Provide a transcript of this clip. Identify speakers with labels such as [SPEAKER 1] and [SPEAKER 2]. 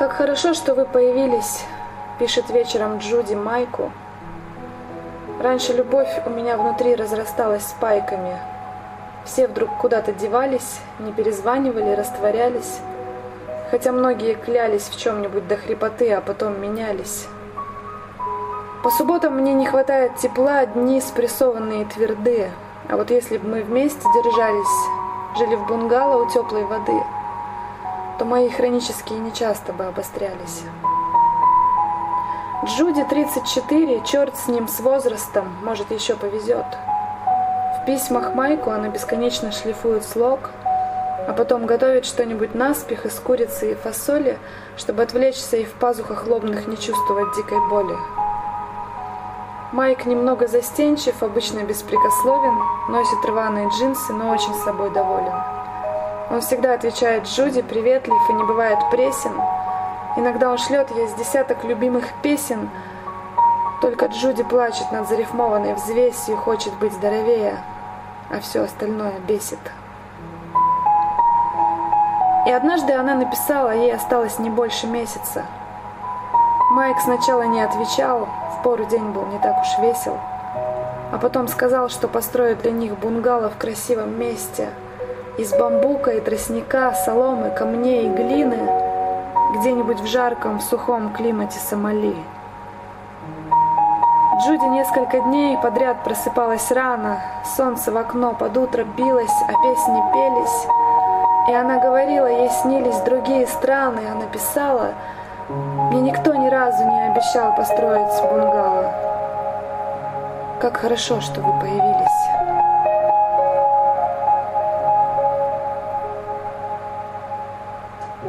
[SPEAKER 1] Как хорошо, что вы появились, пишет вечером Джуди Майку. Раньше любовь у меня внутри разрасталась спайками. Все вдруг куда-то девались, не перезванивали, растворялись. Хотя многие клялись в чем-нибудь до хрипоты, а потом менялись. По субботам мне не хватает тепла, дни спрессованные и твердые. А вот если бы мы вместе держались, жили в бунгало у теплой воды, то мои хронические нечасто бы обострялись. Джуди 34, черт с ним, с возрастом, может, еще повезет. В письмах Майку она бесконечно шлифует слог, а потом готовит что-нибудь наспех из курицы и фасоли, чтобы отвлечься и в пазухах лобных не чувствовать дикой боли. Майк немного застенчив, обычно беспрекословен, носит рваные джинсы, но очень собой доволен. Он всегда отвечает Джуди, приветлив и не бывает пресен. Иногда он шлет ей с десяток любимых песен, только Джуди плачет над зарифмованной взвесью, хочет быть здоровее, а все остальное бесит. И однажды она написала, ей осталось не больше месяца. Майк сначала не отвечал, впору день был не так уж весел, а потом сказал, что построит для них бунгало в красивом месте, из бамбука и тростника, соломы, камней и глины, где-нибудь в жарком, сухом климате Сомали. Джуди несколько дней подряд просыпалась рано, солнце в окно под утро билось, а песни пелись. И она говорила, ей снились другие страны, она писала, мне никто ни разу не обещал построить бунгало. Как хорошо, что вы появились.